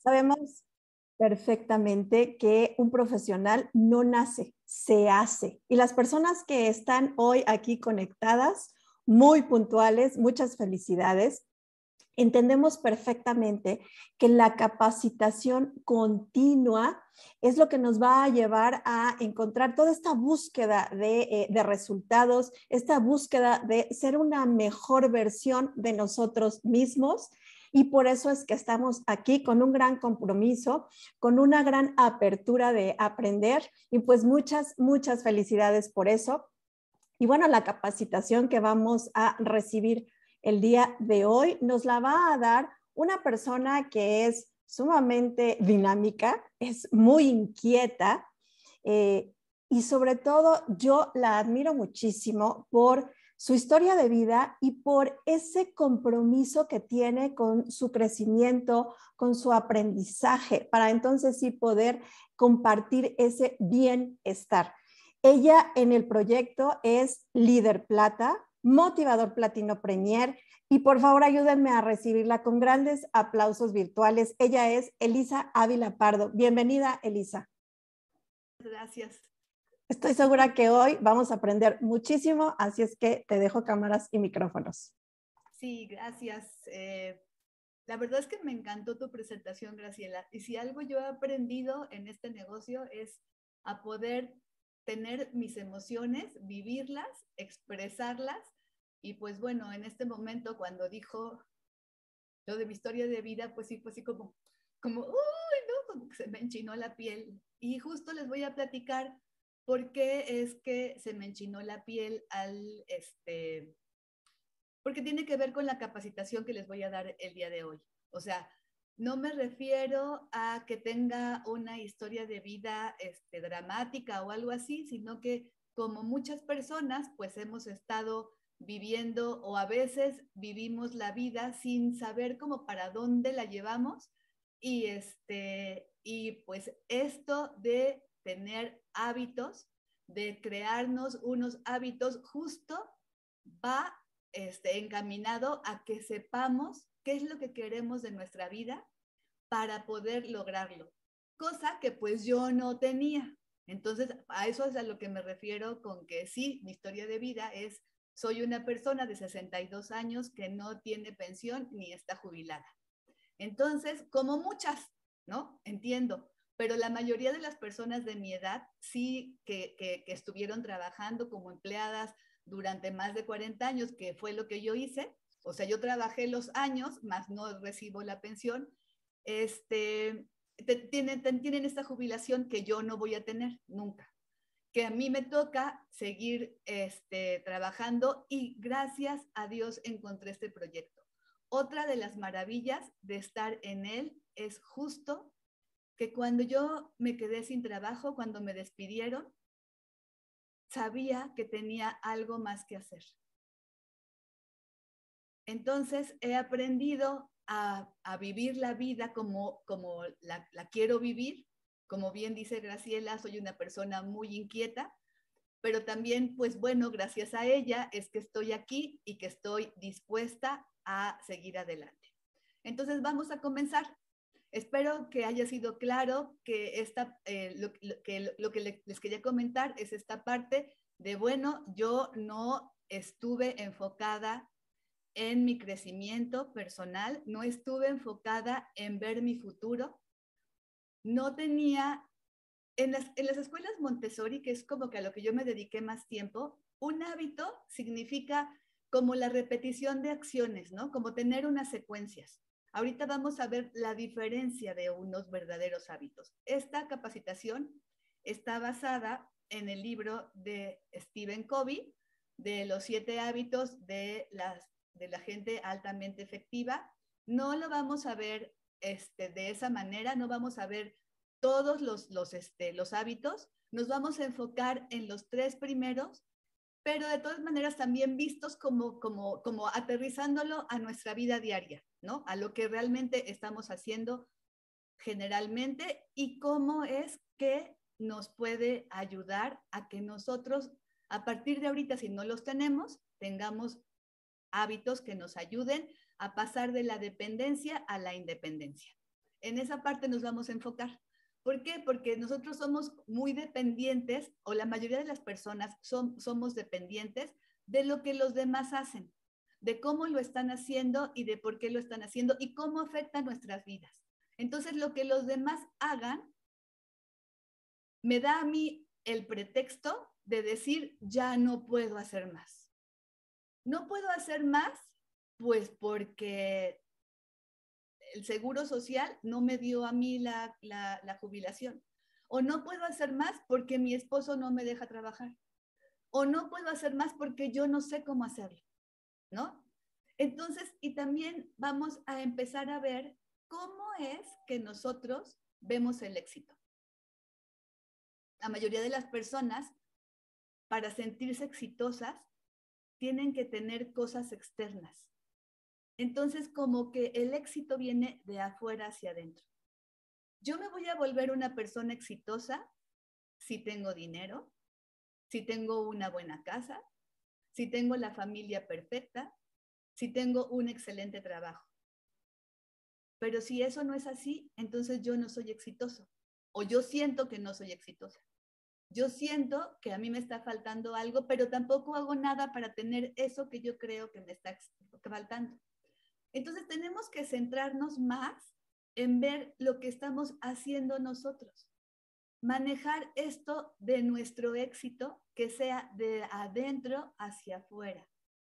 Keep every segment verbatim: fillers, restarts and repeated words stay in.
Sabemos perfectamente que un profesional no nace, se hace. Y las personas que están hoy aquí conectadas, muy puntuales, muchas felicidades. Entendemos perfectamente que la capacitación continua es lo que nos va a llevar a encontrar toda esta búsqueda de, eh, de resultados, esta búsqueda de ser una mejor versión de nosotros mismos. Y por eso es que estamos aquí con un gran compromiso, con una gran apertura de aprender y pues muchas, muchas felicidades por eso. Y bueno, la capacitación que vamos a recibir el día de hoy nos la va a dar una persona que es sumamente dinámica, es muy inquieta eh, y sobre todo yo la admiro muchísimo por su historia de vida y por ese compromiso que tiene con su crecimiento, con su aprendizaje, para entonces sí poder compartir ese bienestar. Ella en el proyecto es líder plata, motivador platino premier y por favor ayúdenme a recibirla con grandes aplausos virtuales. Ella es Elisa Ávila Pardo. Bienvenida, Elisa. Gracias. Estoy segura que hoy vamos a aprender muchísimo, así es que te dejo cámaras y micrófonos. Sí, gracias. Eh, la verdad es que me encantó tu presentación, Graciela. Y si algo yo he aprendido en este negocio es a poder tener mis emociones, vivirlas, expresarlas. Y pues bueno, en este momento cuando dijo lo de mi historia de vida, pues sí, pues sí como, como, uy, no, como que se me enchinó la piel. Y justo les voy a platicar por qué es que se me enchinó la piel al, este, porque tiene que ver con la capacitación que les voy a dar el día de hoy. O sea, no me refiero a que tenga una historia de vida este, dramática o algo así, sino que como muchas personas, pues hemos estado viviendo o a veces vivimos la vida sin saber cómo para dónde la llevamos y, este, y pues esto de tener hábitos, de crearnos unos hábitos justo va este, encaminado a que sepamos qué es lo que queremos de nuestra vida para poder lograrlo, cosa que pues yo no tenía. Entonces, a eso es a lo que me refiero con que sí, mi historia de vida es, soy una persona de sesenta y dos años que no tiene pensión ni está jubilada. Entonces, como muchas, ¿no? Entiendo, pero la mayoría de las personas de mi edad sí que, que, que estuvieron trabajando como empleadas durante más de cuarenta años, que fue lo que yo hice, o sea, yo trabajé los años, más no recibo la pensión, este, te, tienen, te, tienen esta jubilación que yo no voy a tener nunca, que a mí me toca seguir este, trabajando y gracias a Dios encontré este proyecto. Otra de las maravillas de estar en él es justo que cuando yo me quedé sin trabajo, cuando me despidieron, sabía que tenía algo más que hacer. Entonces he aprendido a, a vivir la vida como, como la, la quiero vivir. Como bien dice Graciela, soy una persona muy inquieta, pero también, pues bueno, gracias a ella es que estoy aquí y que estoy dispuesta a seguir adelante. Entonces vamos a comenzar. Espero que haya sido claro que, esta, eh, lo, lo, que lo que les quería comentar es esta parte de, bueno, yo no estuve enfocada en mi crecimiento personal, no estuve enfocada en ver mi futuro, no tenía, en las, en las escuelas Montessori, que es como que a lo que yo me dediqué más tiempo, un hábito significa como la repetición de acciones, ¿no? Como tener unas secuencias. Ahorita vamos a ver la diferencia de unos verdaderos hábitos. Esta capacitación está basada en el libro de Stephen Covey, de los siete hábitos de, las, de la gente altamente efectiva. No lo vamos a ver este, de esa manera, no vamos a ver todos los, los, este, los hábitos, nos vamos a enfocar en los tres primeros, pero de todas maneras también vistos como, como, como aterrizándolo a nuestra vida diaria, ¿no? A lo que realmente estamos haciendo generalmente y cómo es que nos puede ayudar a que nosotros, a partir de ahorita, si no los tenemos, tengamos hábitos que nos ayuden a pasar de la dependencia a la independencia. en esa parte nos vamos a enfocar. ¿Por qué? Porque nosotros somos muy dependientes, o la mayoría de las personas son, somos dependientes de lo que los demás hacen, de cómo lo están haciendo y de por qué lo están haciendo y cómo afecta nuestras vidas. Entonces, lo que los demás hagan me da a mí el pretexto de decir, ya no puedo hacer más. No puedo hacer más, pues porque el seguro social no me dio a mí la, la, la jubilación. O no puedo hacer más porque mi esposo no me deja trabajar. O no puedo hacer más porque yo no sé cómo hacerlo, ¿no? Entonces, y también vamos a empezar a ver cómo es que nosotros vemos el éxito. La mayoría de las personas, para sentirse exitosas, tienen que tener cosas externas. Entonces, como que el éxito viene de afuera hacia adentro. Yo me voy a volver una persona exitosa si tengo dinero, si tengo una buena casa, si tengo la familia perfecta, si tengo un excelente trabajo. Pero si eso no es así, entonces yo no soy exitoso. O yo siento que no soy exitosa. Yo siento que a mí me está faltando algo, pero tampoco hago nada para tener eso que yo creo que me está faltando. Entonces tenemos que centrarnos más en ver lo que estamos haciendo nosotros. Manejar esto de nuestro éxito que sea de adentro hacia afuera.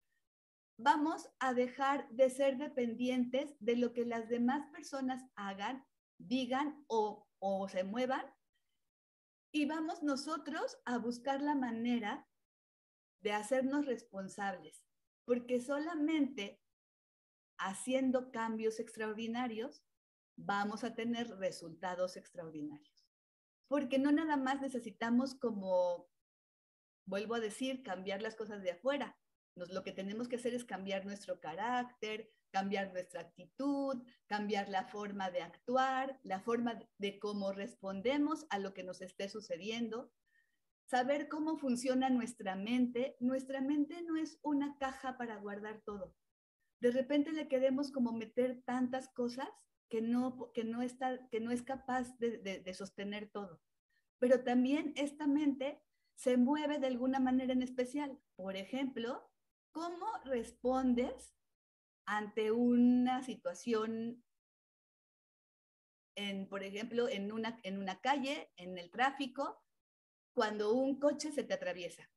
Vamos a dejar de ser dependientes de lo que las demás personas hagan, digan o, o se muevan, y vamos nosotros a buscar la manera de hacernos responsables, porque solamente haciendo cambios extraordinarios vamos a tener resultados extraordinarios. Porque no nada más necesitamos, como vuelvo a decir, cambiar las cosas de afuera. Nos, lo que tenemos que hacer es cambiar nuestro carácter, cambiar nuestra actitud, cambiar la forma de actuar, la forma de cómo respondemos a lo que nos esté sucediendo, saber cómo funciona nuestra mente. Nuestra mente no es una caja para guardar todo. De repente le queremos como meter tantas cosas que no, que no, está, que no es capaz de, de, de sostener todo. Pero también esta mente se mueve de alguna manera en especial. Por ejemplo, ¿cómo respondes ante una situación, en, por ejemplo, en una, en una calle, en el tráfico, cuando un coche se te atraviesa?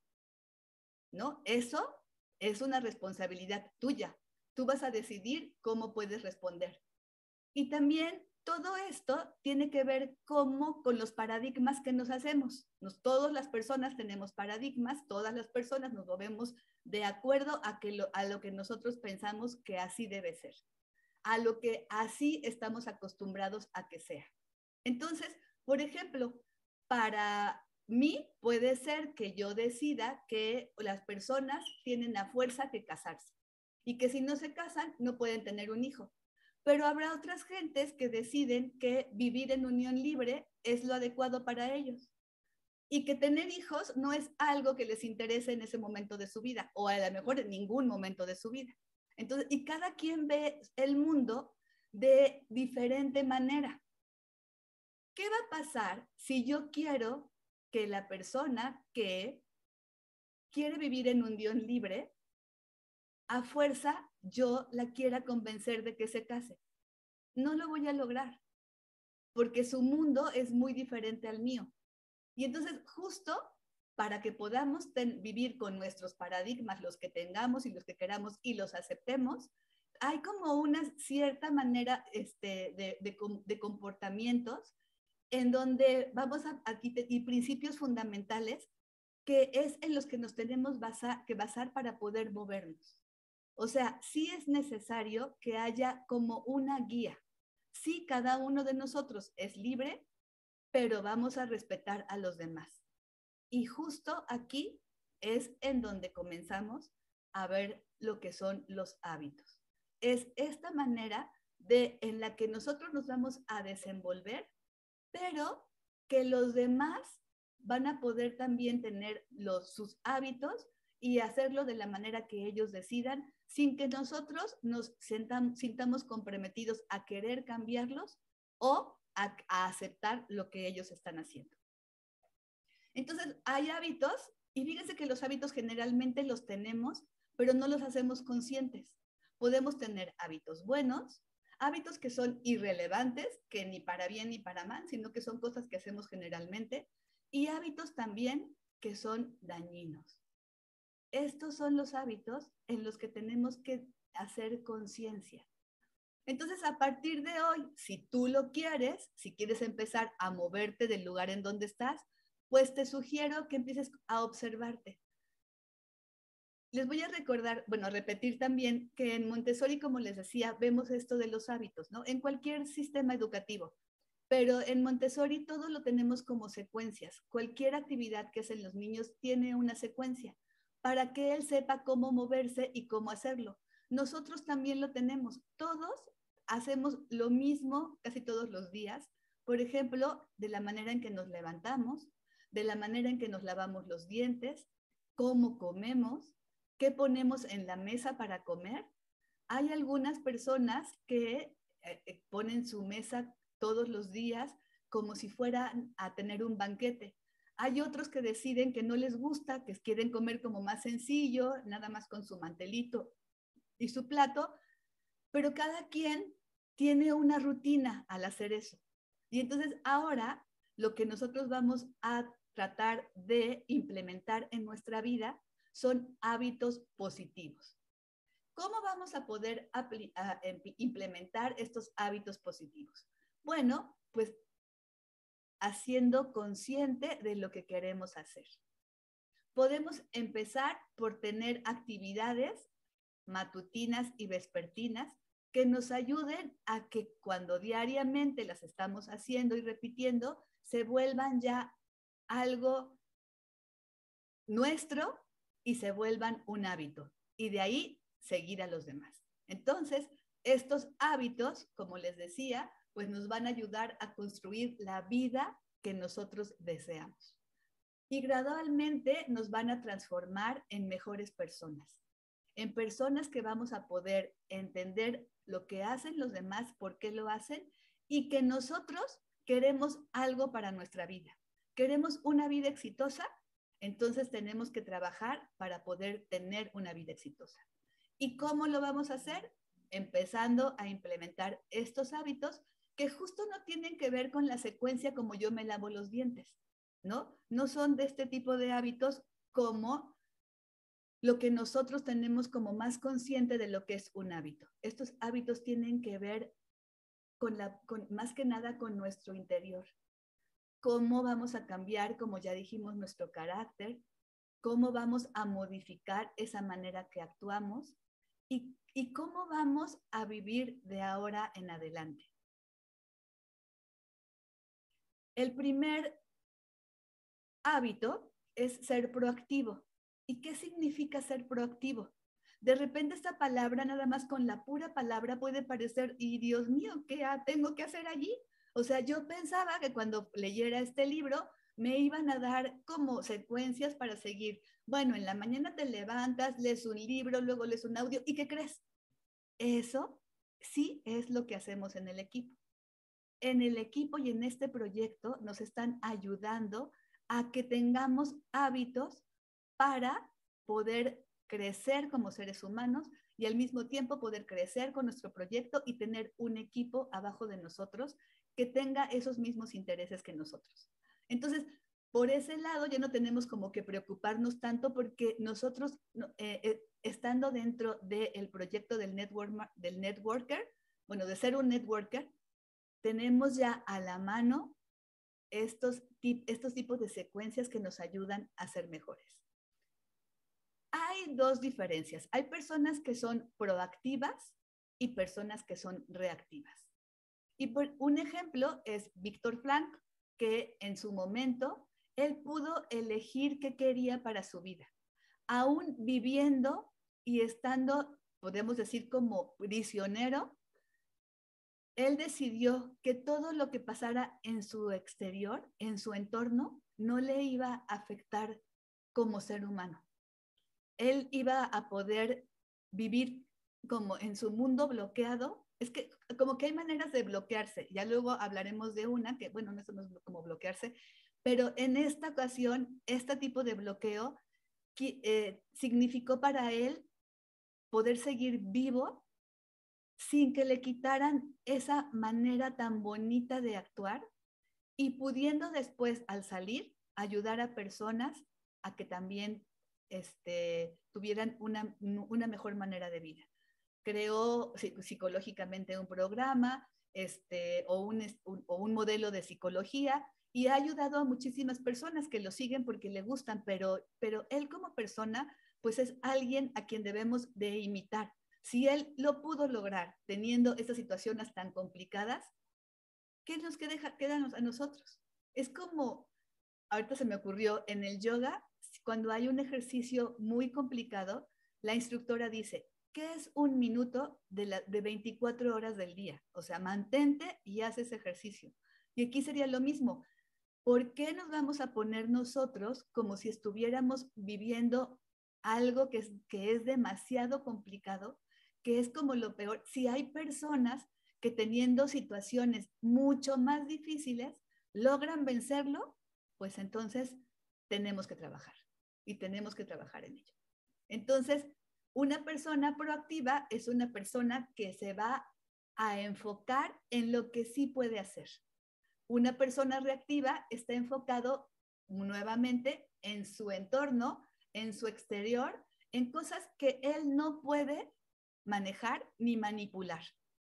¿No? Eso es una responsabilidad tuya. Tú vas a decidir cómo puedes responder. Y también todo esto tiene que ver cómo con los paradigmas que nos hacemos. Nos, todas las personas tenemos paradigmas, todas las personas nos movemos de acuerdo a, que lo, a lo que nosotros pensamos que así debe ser, a lo que así estamos acostumbrados a que sea. Entonces, por ejemplo, para mí puede ser que yo decida que las personas tienen a fuerza que casarse y que si no se casan no pueden tener un hijo. Pero habrá otras gentes que deciden que vivir en unión libre es lo adecuado para ellos y que tener hijos no es algo que les interese en ese momento de su vida o a lo mejor en ningún momento de su vida. Entonces, y cada quien ve el mundo de diferente manera. ¿Qué va a pasar si yo quiero que la persona que quiere vivir en unión libre, a fuerza yo la quiera convencer de que se case? No lo voy a lograr, porque su mundo es muy diferente al mío. Y entonces, justo para que podamos ten, vivir con nuestros paradigmas, los que tengamos y los que queramos, y los aceptemos, hay como una cierta manera este, de, de, de comportamientos en donde vamos a, a y principios fundamentales que es en los que nos tenemos basa, que basar para poder movernos. O sea, sí es necesario que haya como una guía. Sí, cada uno de nosotros es libre, pero vamos a respetar a los demás. Y justo aquí es en donde comenzamos a ver lo que son los hábitos. Es esta manera de, en la que nosotros nos vamos a desenvolver, pero que los demás van a poder también tener los, sus hábitos y hacerlo de la manera que ellos decidan, sin que nosotros nos sintamos comprometidos a querer cambiarlos, o a, a aceptar lo que ellos están haciendo. Entonces, hay hábitos, y fíjense que los hábitos generalmente los tenemos, pero no los hacemos conscientes. Podemos tener hábitos buenos, hábitos que son irrelevantes, que ni para bien ni para mal, sino que son cosas que hacemos generalmente, y hábitos también que son dañinos. Estos son los hábitos en los que tenemos que hacer conciencia. Entonces, a partir de hoy, si tú lo quieres, si quieres empezar a moverte del lugar en donde estás, pues te sugiero que empieces a observarte. Les voy a recordar, bueno, repetir también que en Montessori, como les decía, vemos esto de los hábitos, ¿no? En cualquier sistema educativo, pero en Montessori todo lo tenemos como secuencias. Cualquier actividad que hacen los niños tiene una secuencia para que él sepa cómo moverse y cómo hacerlo. Nosotros también lo tenemos. Todos hacemos lo mismo casi todos los días. Por ejemplo, de la manera en que nos levantamos, de la manera en que nos lavamos los dientes, cómo comemos, qué ponemos en la mesa para comer. Hay algunas personas que eh, ponen su mesa todos los días como si fueran a tener un banquete. Hay otros que deciden que no les gusta, que quieren comer como más sencillo, nada más con su mantelito y su plato, pero cada quien tiene una rutina al hacer eso. Y entonces ahora lo que nosotros vamos a tratar de implementar en nuestra vida son hábitos positivos. ¿Cómo vamos a poder a, a, implementar estos hábitos positivos? Bueno, pues haciendo consciente de lo que queremos hacer. Podemos empezar por tener actividades matutinas y vespertinas que nos ayuden a que cuando diariamente las estamos haciendo y repitiendo, se vuelvan ya algo nuestro y se vuelvan un hábito. Y de ahí seguir a los demás. Entonces, estos hábitos, como les decía, pues nos van a ayudar a construir la vida que nosotros deseamos. Y gradualmente nos van a transformar en mejores personas, en personas que vamos a poder entender lo que hacen los demás, por qué lo hacen, y que nosotros queremos algo para nuestra vida. Queremos una vida exitosa, entonces tenemos que trabajar para poder tener una vida exitosa. ¿Y cómo lo vamos a hacer? Empezando a implementar estos hábitos que justo no tienen que ver con la secuencia como yo me lavo los dientes, ¿no? No son de este tipo de hábitos como lo que nosotros tenemos como más consciente de lo que es un hábito. Estos hábitos tienen que ver con la, con, más que nada con nuestro interior. Cómo vamos a cambiar, como ya dijimos, nuestro carácter, cómo vamos a modificar esa manera que actuamos y, y cómo vamos a vivir de ahora en adelante. El primer hábito es ser proactivo. ¿Y qué significa ser proactivo? De repente esta palabra, nada más con la pura palabra, puede parecer, y Dios mío, ¿qué tengo que hacer allí? O sea, yo pensaba que cuando leyera este libro me iban a dar como secuencias para seguir. Bueno, en la mañana te levantas, lees un libro, luego lees un audio, ¿y qué crees? Eso sí es lo que hacemos en el equipo. En el equipo y en este proyecto nos están ayudando a que tengamos hábitos para poder crecer como seres humanos y al mismo tiempo poder crecer con nuestro proyecto y tener un equipo abajo de nosotros que tenga esos mismos intereses que nosotros. Entonces, por ese lado ya no tenemos como que preocuparnos tanto porque nosotros, eh, eh, estando dentro del proyecto del, network, del networker, bueno, de ser un networker, tenemos ya a la mano estos, estos tipos de secuencias que nos ayudan a ser mejores. Hay dos diferencias. Hay personas que son proactivas y personas que son reactivas. Y por un ejemplo es Víctor Frank, que en su momento él pudo elegir qué quería para su vida. Aún viviendo y estando, podemos decir, como prisionero, él decidió que todo lo que pasara en su exterior, en su entorno, no le iba a afectar como ser humano. Él iba a poder vivir como en su mundo bloqueado es que como que hay maneras de bloquearse. Ya luego hablaremos de una, que bueno, no es como bloquearse, pero en esta ocasión, este tipo de bloqueo que, eh, significó para él poder seguir vivo sin que le quitaran esa manera tan bonita de actuar y pudiendo después, al salir, ayudar a personas a que también este, tuvieran una, una mejor manera de vida. Creó psicológicamente un programa este, o, un, un, o un modelo de psicología y ha ayudado a muchísimas personas que lo siguen porque le gustan, pero, pero él como persona, pues es alguien a quien debemos de imitar. Si él lo pudo lograr teniendo estas situaciones tan complicadas, ¿qué nos queda, queda a nosotros? Es como, ahorita se me ocurrió, en el yoga, cuando hay un ejercicio muy complicado, la instructora dice, ¿qué es un minuto de, la, de veinticuatro horas del día? O sea, mantente y haz ese ejercicio. Y aquí sería lo mismo. ¿Por qué nos vamos a poner nosotros como si estuviéramos viviendo algo que es, que es demasiado complicado, que es como lo peor? Si hay personas que teniendo situaciones mucho más difíciles logran vencerlo, pues entonces tenemos que trabajar y tenemos que trabajar en ello. Entonces, una persona proactiva es una persona que se va a enfocar en lo que sí puede hacer. Una persona reactiva está enfocado nuevamente en su entorno, en su exterior, en cosas que él no puede manejar ni manipular.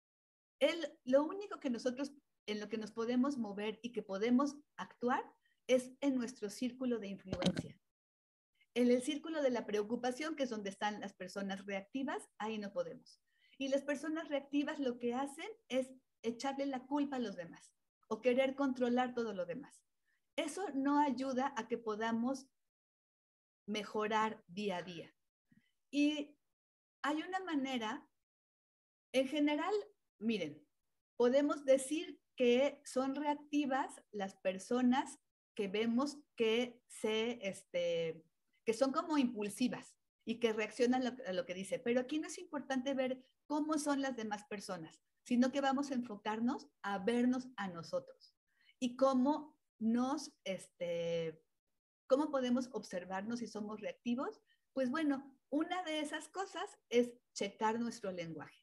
Él, lo único que nosotros, en lo que nos podemos mover y que podemos actuar es en nuestro círculo de influencia. En el círculo de la preocupación, que es donde están las personas reactivas, ahí no podemos. Y las personas reactivas lo que hacen es echarle la culpa a los demás o querer controlar todo lo demás. Eso no ayuda a que podamos mejorar día a día. Y hay una manera, en general, miren, podemos decir que son reactivas las personas que vemos que, se, este, que son como impulsivas y que reaccionan a lo, a lo que dice. Pero aquí no es importante ver cómo son las demás personas, sino que vamos a enfocarnos a vernos a nosotros y cómo nos, este, cómo podemos observarnos si somos reactivos. Pues bueno, una de esas cosas es checar nuestro lenguaje.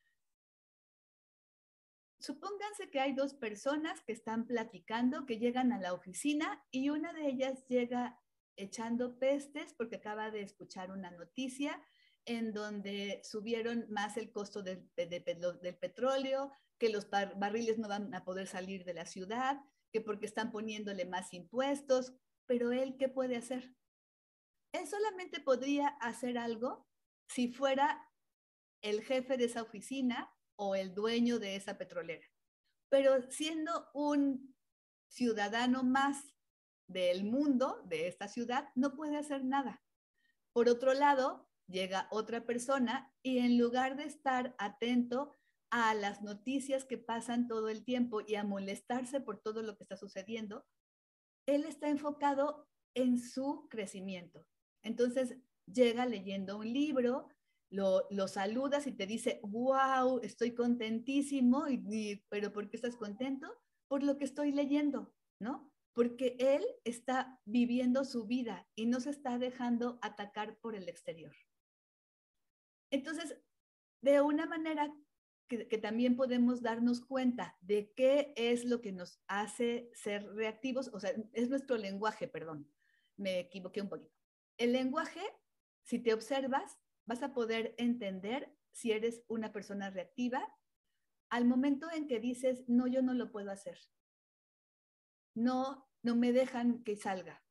Supónganse que hay dos personas que están platicando, que llegan a la oficina y una de ellas llega echando pestes porque acaba de escuchar una noticia en donde subieron más el costo del, de, de, del petróleo, que los bar, barriles no van a poder salir de la ciudad, que porque están poniéndole más impuestos, pero él, ¿qué puede hacer? Él solamente podría hacer algo si fuera el jefe de esa oficina o el dueño de esa petrolera. Pero siendo un ciudadano más del mundo, de esta ciudad, no puede hacer nada. Por otro lado, llega otra persona y en lugar de estar atento a las noticias que pasan todo el tiempo y a molestarse por todo lo que está sucediendo, él está enfocado en su crecimiento. Entonces llega leyendo un libro, lo, lo saludas y te dice, wow, estoy contentísimo, y, y, pero ¿por qué estás contento? Por lo que estoy leyendo, ¿no? Porque él está viviendo su vida y no se está dejando atacar por el exterior. Entonces, de una manera que, que también podemos darnos cuenta de qué es lo que nos hace ser reactivos, o sea, es nuestro lenguaje, perdón, me equivoqué un poquito. El lenguaje, si te observas, vas a poder entender si eres una persona reactiva al momento en que dices, no, yo no lo puedo hacer. No, no me dejan que salga.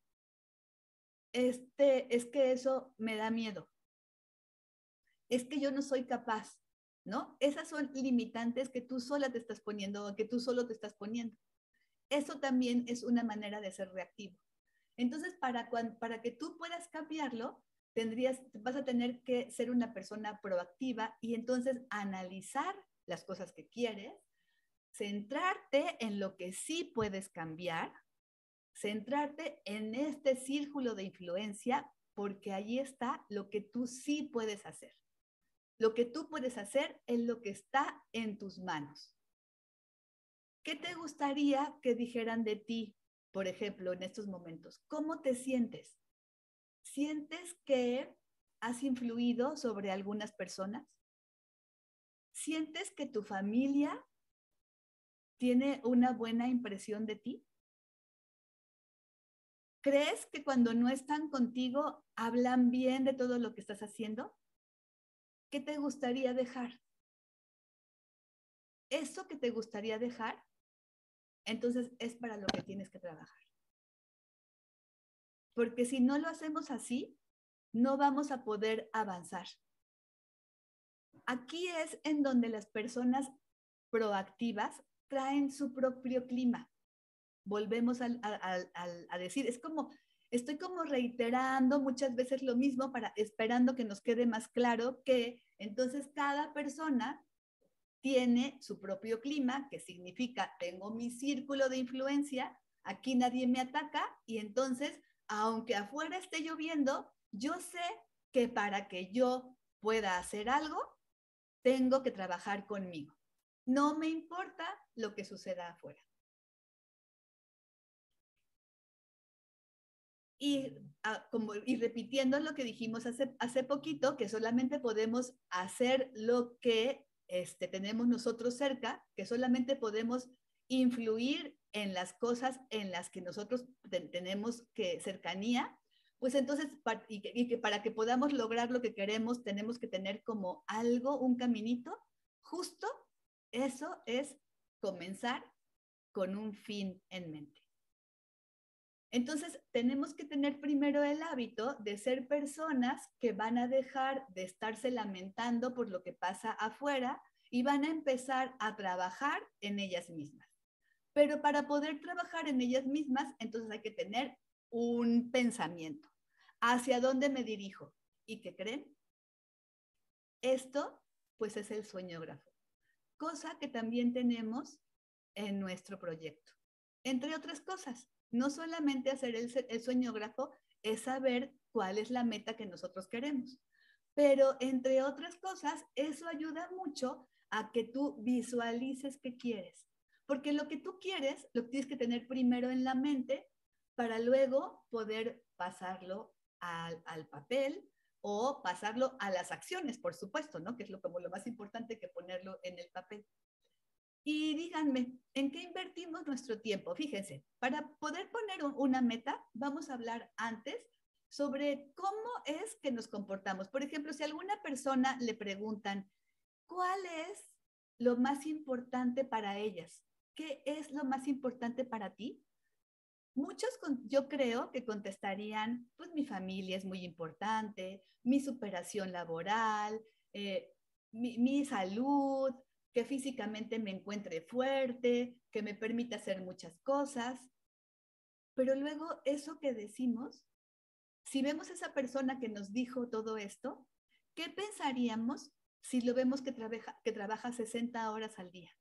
Este, es que eso me da miedo. Es que yo no soy capaz, ¿no? Esas son limitantes que tú sola te estás poniendo o que tú solo te estás poniendo. Eso también es una manera de ser reactivo. Entonces, para, cuando, para que tú puedas cambiarlo, tendrías, vas a tener que ser una persona proactiva y entonces analizar las cosas que quieres, centrarte en lo que sí puedes cambiar, centrarte en este círculo de influencia, porque allí está lo que tú sí puedes hacer. Lo que tú puedes hacer es lo que está en tus manos. ¿Qué te gustaría que dijeran de ti, por ejemplo, en estos momentos? ¿Cómo te sientes? ¿Sientes que has influido sobre algunas personas? ¿Sientes que tu familia tiene una buena impresión de ti? ¿Crees que cuando no están contigo hablan bien de todo lo que estás haciendo? ¿Qué te gustaría dejar? Eso que te gustaría dejar, entonces es para lo que tienes que trabajar. Porque si no lo hacemos así, no vamos a poder avanzar. Aquí es en donde las personas proactivas traen su propio clima. Volvemos a, a, a, a decir, es como, estoy como reiterando muchas veces lo mismo para esperando que nos quede más claro que entonces cada persona tiene su propio clima, que significa tengo mi círculo de influencia, aquí nadie me ataca y entonces, aunque afuera esté lloviendo, yo sé que para que yo pueda hacer algo, tengo que trabajar conmigo. No me importa lo que suceda afuera. Y, ah, como, y repitiendo lo que dijimos hace, hace poquito, que solamente podemos hacer lo que este, tenemos nosotros cerca, que solamente podemos influir en las cosas en las que nosotros te, tenemos que cercanía, pues entonces, y que, y que para que podamos lograr lo que queremos, tenemos que tener como algo, un caminito, justo eso es comenzar con un fin en mente. Entonces, tenemos que tener primero el hábito de ser personas que van a dejar de estarse lamentando por lo que pasa afuera y van a empezar a trabajar en ellas mismas. Pero para poder trabajar en ellas mismas, entonces hay que tener un pensamiento. ¿Hacia dónde me dirijo? ¿Y qué creen? Esto, pues, es el sueñógrafo, cosa que también tenemos en nuestro proyecto. Entre otras cosas, no solamente hacer el, el sueñógrafo es saber cuál es la meta que nosotros queremos, pero entre otras cosas, eso ayuda mucho a que tú visualices qué quieres, porque lo que tú quieres lo tienes que tener primero en la mente para luego poder pasarlo al, al papel o pasarlo a las acciones, por supuesto, ¿no? Que es lo, como lo más importante que ponerlo en el papel. Y díganme, ¿en qué invertimos nuestro tiempo? Fíjense, para poder poner una meta, vamos a hablar antes sobre cómo es que nos comportamos. Por ejemplo, si a alguna persona le preguntan, ¿cuál es lo más importante para ellas? ¿Qué es lo más importante para ti? Muchos, yo creo que contestarían, pues mi familia es muy importante, mi superación laboral, eh, mi, mi salud, que físicamente me encuentre fuerte, que me permita hacer muchas cosas. Pero luego eso que decimos, si vemos a esa persona que nos dijo todo esto, ¿qué pensaríamos si lo vemos que trabaja, que trabaja sesenta horas al día?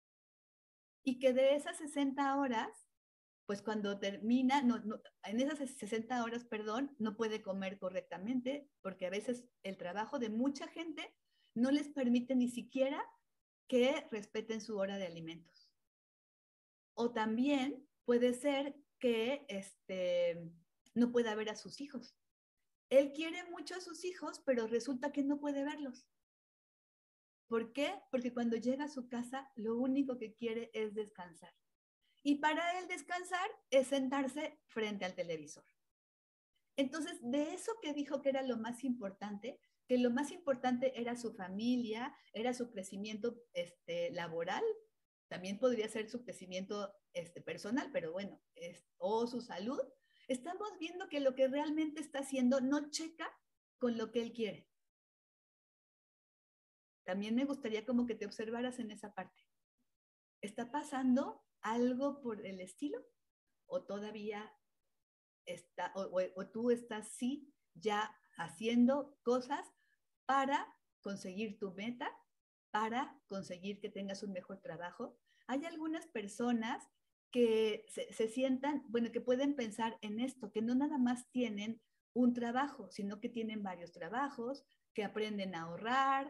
Y que de esas sesenta horas, pues cuando termina, no, no, en esas sesenta horas, perdón, no puede comer correctamente, porque a veces el trabajo de mucha gente no les permite ni siquiera que respeten su hora de alimentos. O también puede ser que este, no pueda ver a sus hijos. Él quiere mucho a sus hijos, pero resulta que no puede verlos. ¿Por qué? Porque cuando llega a su casa, lo único que quiere es descansar. Y para él descansar es sentarse frente al televisor. Entonces, de eso que dijo que era lo más importante, que lo más importante era su familia, era su crecimiento este, laboral, también podría ser su crecimiento este, personal, pero bueno, es, o su salud, estamos viendo que lo que realmente está haciendo no checa con lo que él quiere. También me gustaría como que te observaras en esa parte. ¿Está pasando algo por el estilo? ¿O todavía está, o, o, o tú estás sí ya haciendo cosas para conseguir tu meta, para conseguir que tengas un mejor trabajo? Hay algunas personas que se, se sientan, bueno, que pueden pensar en esto, que no nada más tienen un trabajo, sino que tienen varios trabajos, que aprenden a ahorrar,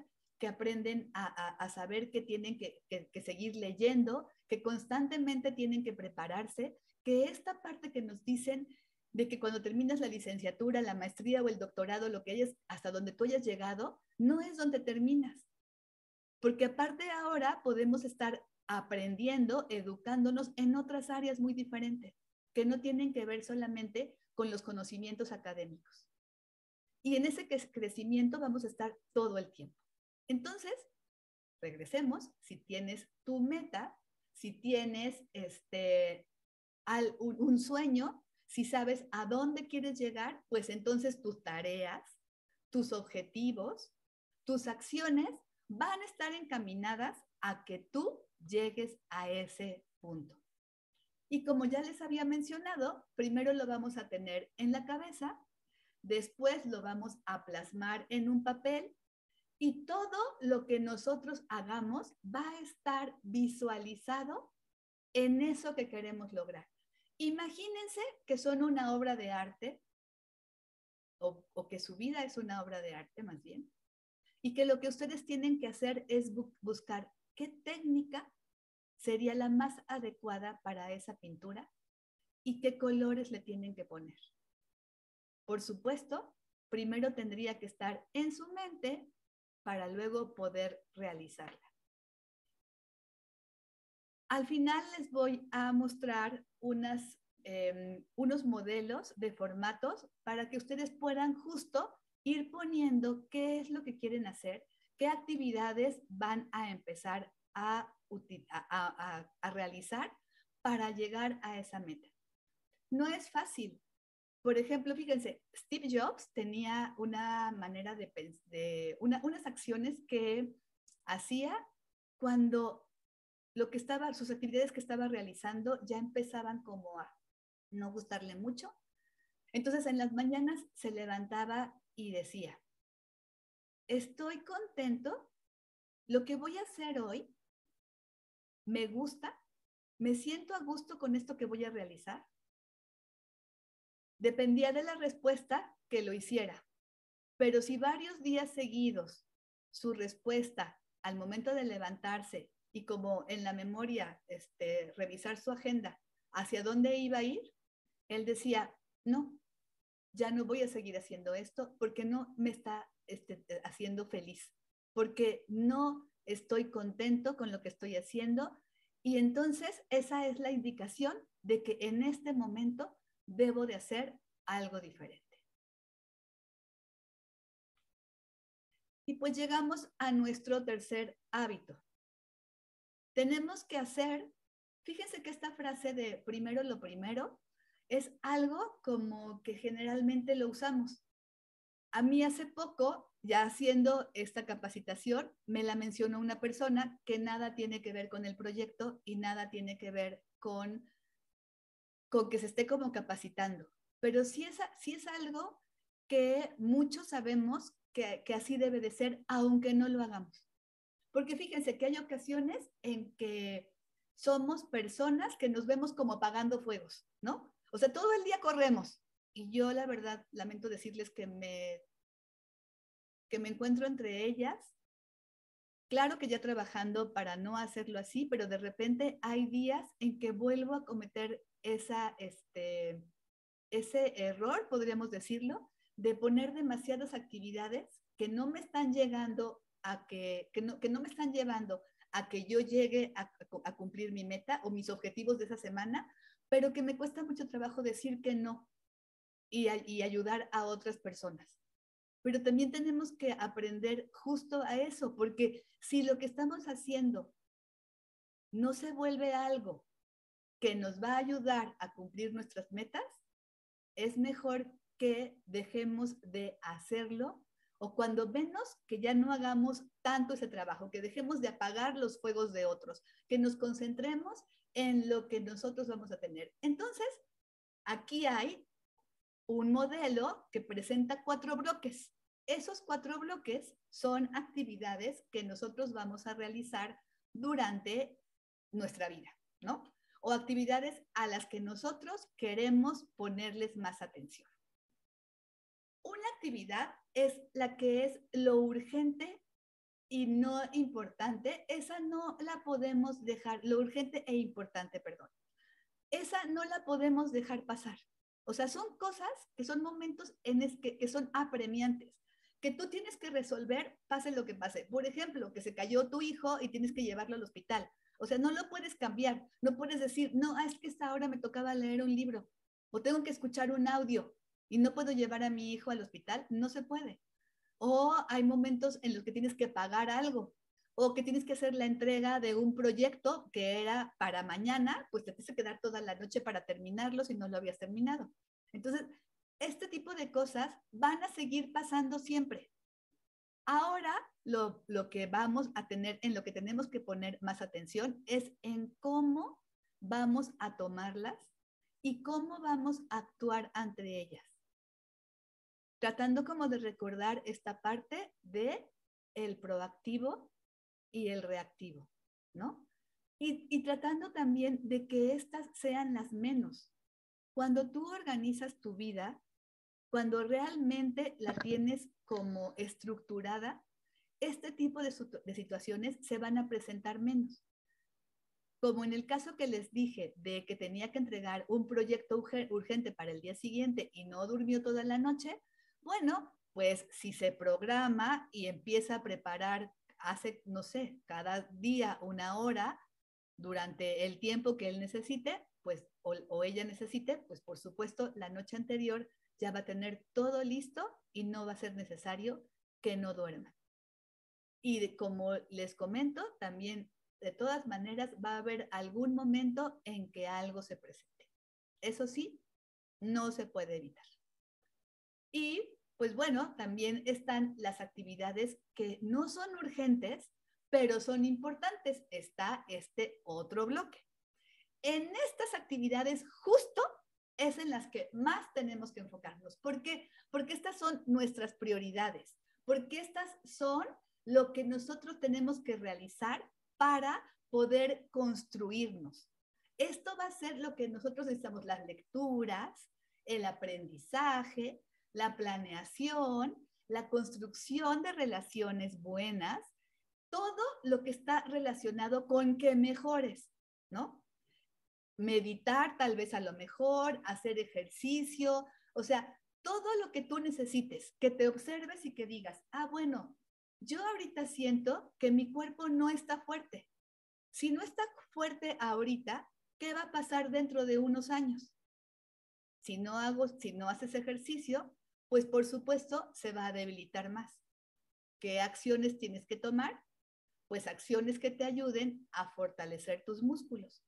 que aprenden a, a, a saber que tienen que, que, que seguir leyendo, que constantemente tienen que prepararse, que esta parte que nos dicen de que cuando terminas la licenciatura, la maestría o el doctorado, lo que hayas, hasta donde tú hayas llegado, no es donde terminas. Porque aparte ahora podemos estar aprendiendo, educándonos en otras áreas muy diferentes, que no tienen que ver solamente con los conocimientos académicos. Y en ese crecimiento vamos a estar todo el tiempo. Entonces, regresemos, si tienes tu meta, si tienes este, al, un, un sueño, si sabes a dónde quieres llegar, pues entonces tus tareas, tus objetivos, tus acciones van a estar encaminadas a que tú llegues a ese punto. Y como ya les había mencionado, primero lo vamos a tener en la cabeza, después lo vamos a plasmar en un papel y todo lo que nosotros hagamos va a estar visualizado en eso que queremos lograr. Imagínense que son una obra de arte, o, o que su vida es una obra de arte más bien, y que lo que ustedes tienen que hacer es bu buscar qué técnica sería la más adecuada para esa pintura y qué colores le tienen que poner. Por supuesto, primero tendría que estar en su mente para luego poder realizarla. Al final les voy a mostrar unas, eh, unos modelos de formatos para que ustedes puedan justo ir poniendo qué es lo que quieren hacer, qué actividades van a empezar a, a, a, a realizar para llegar a esa meta. No es fácil. Por ejemplo, fíjense, Steve Jobs tenía una manera de, de una, unas acciones que hacía cuando lo que estaba, sus actividades que estaba realizando ya empezaban como a no gustarle mucho. Entonces en las mañanas se levantaba y decía, estoy contento, lo que voy a hacer hoy me gusta, me siento a gusto con esto que voy a realizar. Dependía de la respuesta que lo hiciera. Pero si varios días seguidos su respuesta al momento de levantarse y como en la memoria este, revisar su agenda hacia dónde iba a ir, él decía, no, ya no voy a seguir haciendo esto porque no me está este, haciendo feliz, porque no estoy contento con lo que estoy haciendo y entonces esa es la indicación de que en este momento debo de hacer algo diferente. Y pues llegamos a nuestro tercer hábito. Tenemos que hacer, fíjense que esta frase de primero lo primero es algo como que generalmente lo usamos. A mí hace poco, ya haciendo esta capacitación, me la mencionó una persona que nada tiene que ver con el proyecto y nada tiene que ver con, con que se esté como capacitando. Pero sí es, sí es algo que muchos sabemos que, que así debe de ser, aunque no lo hagamos. Porque fíjense que hay ocasiones en que somos personas que nos vemos como apagando fuegos, ¿no? O sea, todo el día corremos. Y yo, la verdad, lamento decirles que me, que me encuentro entre ellas. Claro que ya trabajando para no hacerlo así, pero de repente hay días en que vuelvo a cometer esa, este, ese error, podríamos decirlo, de poner demasiadas actividades que no me están llegando a que, que, no, que no me están llevando a que yo llegue a, a cumplir mi meta o mis objetivos de esa semana, pero que me cuesta mucho trabajo decir que no y, y ayudar a otras personas. Pero también tenemos que aprender justo a eso, porque si lo que estamos haciendo no se vuelve algo que nos va a ayudar a cumplir nuestras metas, es mejor que dejemos de hacerlo o cuando menos que ya no hagamos tanto ese trabajo, que dejemos de apagar los fuegos de otros, que nos concentremos en lo que nosotros vamos a tener. Entonces, aquí hay un modelo que presenta cuatro bloques. Esos cuatro bloques son actividades que nosotros vamos a realizar durante nuestra vida, ¿no? O actividades a las que nosotros queremos ponerles más atención. Una actividad es la que es lo urgente y no importante, esa no la podemos dejar, lo urgente e importante, perdón, esa no la podemos dejar pasar. O sea, son cosas que son momentos en es que, que son apremiantes, que tú tienes que resolver, pase lo que pase. Por ejemplo, que se cayó tu hijo y tienes que llevarlo al hospital. O sea, no lo puedes cambiar. No puedes decir, no, es que esta hora me tocaba leer un libro o tengo que escuchar un audio y no puedo llevar a mi hijo al hospital. No se puede. O hay momentos en los que tienes que pagar algo o que tienes que hacer la entrega de un proyecto que era para mañana, pues te tienes que quedar toda la noche para terminarlo si no lo habías terminado. Entonces, este tipo de cosas van a seguir pasando siempre. Ahora, lo, lo que vamos a tener, en lo que tenemos que poner más atención es en cómo vamos a tomarlas y cómo vamos a actuar ante ellas. Tratando como de recordar esta parte de el proactivo y el reactivo, ¿no? Y, y tratando también de que estas sean las menos. Cuando tú organizas tu vida, cuando realmente la tienes como estructurada, este tipo de, de situaciones se van a presentar menos. Como en el caso que les dije de que tenía que entregar un proyecto urgente para el día siguiente y no durmió toda la noche, bueno, pues si se programa y empieza a preparar, hace, no sé, cada día una hora durante el tiempo que él necesite, pues, o, o ella necesite, pues por supuesto la noche anterior ya va a tener todo listo y no va a ser necesario que no duerma. Y de, como les comento, también de todas maneras va a haber algún momento en que algo se presente. Eso sí, no se puede evitar. Y pues bueno, también están las actividades que no son urgentes, pero son importantes. Está este otro bloque. En estas actividades justo es en las que más tenemos que enfocarnos. ¿Por qué? Porque estas son nuestras prioridades, porque estas son lo que nosotros tenemos que realizar para poder construirnos. Esto va a ser lo que nosotros necesitamos, las lecturas, el aprendizaje, la planeación, la construcción de relaciones buenas, todo lo que está relacionado con que mejores, ¿no? Meditar tal vez a lo mejor, hacer ejercicio, o sea, todo lo que tú necesites, que te observes y que digas, ah, bueno, yo ahorita siento que mi cuerpo no está fuerte. Si no está fuerte ahorita, ¿qué va a pasar dentro de unos años? Si no hago, si no haces ejercicio, pues por supuesto se va a debilitar más. ¿Qué acciones tienes que tomar? Pues acciones que te ayuden a fortalecer tus músculos.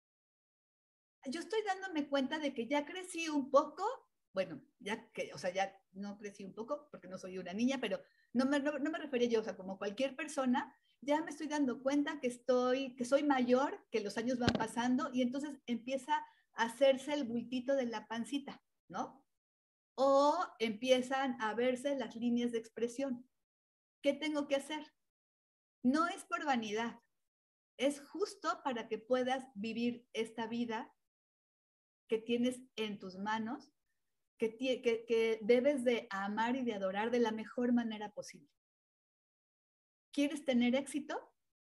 Yo estoy dándome cuenta de que ya crecí un poco, bueno, ya que, o sea, ya no crecí un poco porque no soy una niña, pero no me, no, no me refería yo, o sea, como cualquier persona, ya me estoy dando cuenta que estoy, que soy mayor, que los años van pasando y entonces empieza a hacerse el bultito de la pancita, ¿no? O empiezan a verse las líneas de expresión. ¿Qué tengo que hacer? No es por vanidad, es justo para que puedas vivir esta vida que tienes en tus manos, que, que, que debes de amar y de adorar de la mejor manera posible. ¿Quieres tener éxito?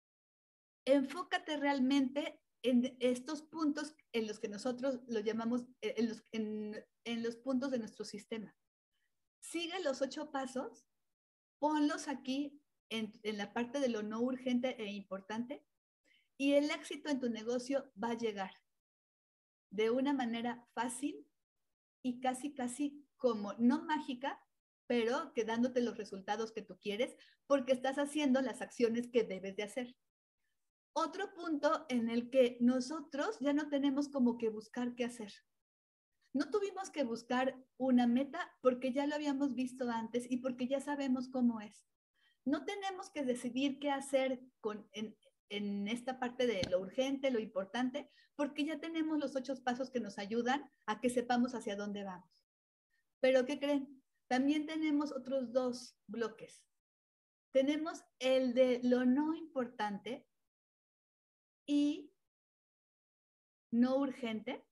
Enfócate realmente en estos puntos en los que nosotros lo llamamos, en los, en, en los puntos de nuestro sistema. Sigue los ocho pasos, ponlos aquí en, en la parte de lo no urgente e importante y el éxito en tu negocio va a llegar de una manera fácil y casi, casi como, no mágica, pero que dándote los resultados que tú quieres, porque estás haciendo las acciones que debes de hacer. Otro punto en el que nosotros ya no tenemos como que buscar qué hacer. No tuvimos que buscar una meta porque ya lo habíamos visto antes y porque ya sabemos cómo es. No tenemos que decidir qué hacer con, en, en esta parte de lo urgente, lo importante, porque ya tenemos los ocho pasos que nos ayudan a que sepamos hacia dónde vamos. Pero ¿qué creen? También tenemos otros dos bloques. Tenemos el de lo no importante y no urgente,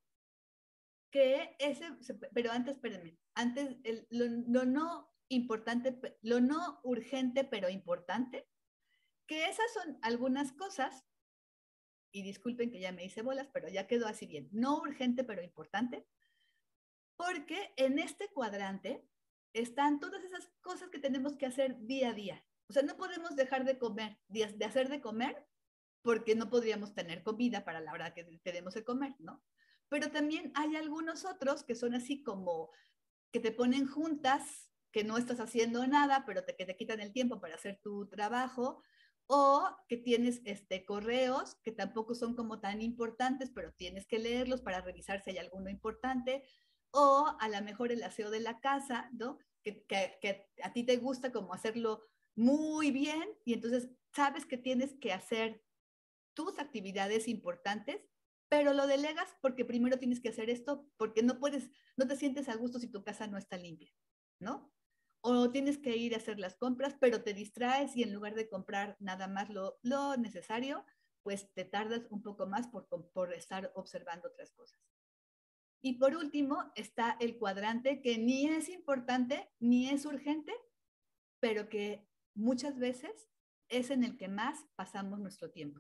que ese, pero antes, espérenme, antes el, lo, lo no importante, lo no urgente pero importante, que esas son algunas cosas, y disculpen que ya me hice bolas, pero ya quedó así bien, no urgente, pero importante, porque en este cuadrante están todas esas cosas que tenemos que hacer día a día. O sea, no podemos dejar de comer, de hacer de comer, porque no podríamos tener comida para la hora que tenemos de comer, ¿no? Pero también hay algunos otros que son así como que te ponen juntas, que no estás haciendo nada, pero te, que te quitan el tiempo para hacer tu trabajo, o que tienes este, correos que tampoco son como tan importantes, pero tienes que leerlos para revisar si hay alguno importante, o a lo mejor el aseo de la casa, ¿no? Que, que, que a ti te gusta como hacerlo muy bien, y entonces sabes que tienes que hacer tus actividades importantes, pero lo delegas porque primero tienes que hacer esto, porque no puedes, no te sientes a gusto si tu casa no está limpia, ¿no? O tienes que ir a hacer las compras, pero te distraes y en lugar de comprar nada más lo, lo necesario, pues te tardas un poco más por, por estar observando otras cosas. Y por último está el cuadrante que ni es importante ni es urgente, pero que muchas veces es en el que más pasamos nuestro tiempo.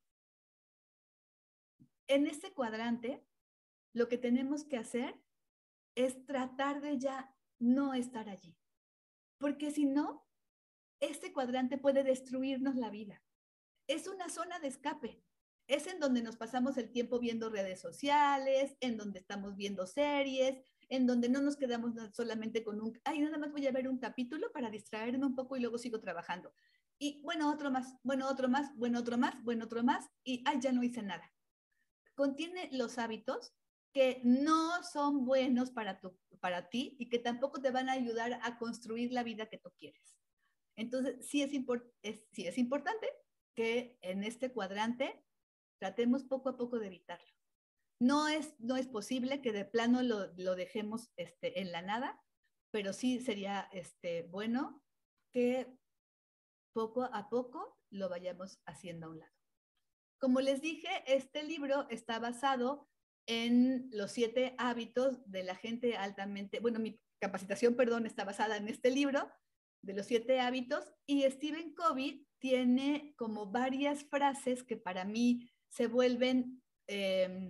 En este cuadrante, lo que tenemos que hacer es tratar de ya no estar allí. Porque si no, este cuadrante puede destruirnos la vida. Es una zona de escape. Es en donde nos pasamos el tiempo viendo redes sociales, en donde estamos viendo series, en donde no nos quedamos solamente con un, ay, nada más voy a ver un capítulo para distraerme un poco y luego sigo trabajando. Y bueno, otro más, bueno, otro más, bueno, otro más, bueno, otro más, y ay, ya no hice nada. Contiene los hábitos que no son buenos para, tu, para ti y que tampoco te van a ayudar a construir la vida que tú quieres. Entonces, sí es, import es, sí es importante que en este cuadrante tratemos poco a poco de evitarlo. No es, no es posible que de plano lo, lo dejemos este, en la nada, pero sí sería este, bueno que poco a poco lo vayamos haciendo a un lado. Como les dije, este libro está basado en los siete hábitos de la gente altamente, bueno, mi capacitación, perdón, está basada en este libro de los siete hábitos, y Stephen Covey tiene como varias frases que para mí se vuelven eh,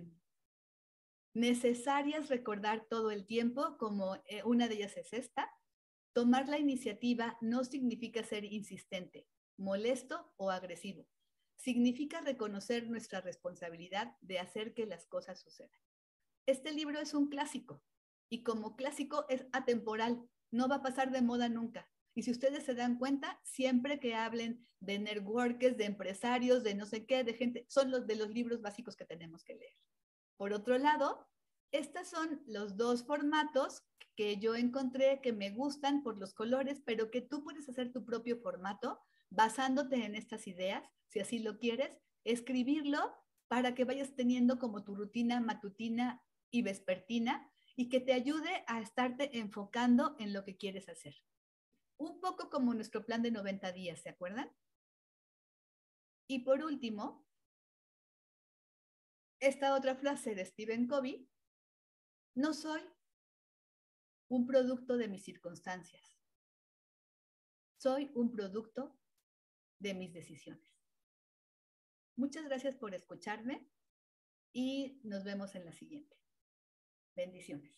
necesarias recordar todo el tiempo, como eh, una de ellas es esta: tomar la iniciativa no significa ser insistente, molesto o agresivo. Significa reconocer nuestra responsabilidad de hacer que las cosas sucedan. Este libro es un clásico y como clásico es atemporal, no va a pasar de moda nunca. Y si ustedes se dan cuenta, siempre que hablen de networkers, de empresarios, de no sé qué, de gente, son los de los libros básicos que tenemos que leer. Por otro lado, estos son los dos formatos que yo encontré que me gustan por los colores, pero que tú puedes hacer tu propio formato basándote en estas ideas, si así lo quieres, escribirlo para que vayas teniendo como tu rutina matutina y vespertina y que te ayude a estarte enfocando en lo que quieres hacer. Un poco como nuestro plan de noventa días, ¿se acuerdan? Y por último, esta otra frase de Stephen Covey: no soy un producto de mis circunstancias, soy un producto de mis decisiones. Muchas gracias por escucharme y nos vemos en la siguiente. Bendiciones.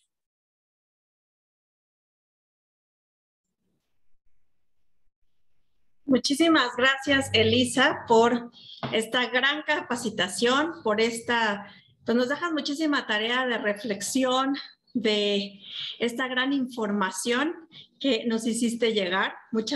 Muchísimas gracias, Elisa, por esta gran capacitación, por esta, pues nos dejas muchísima tarea de reflexión, de esta gran información que nos hiciste llegar. Muchas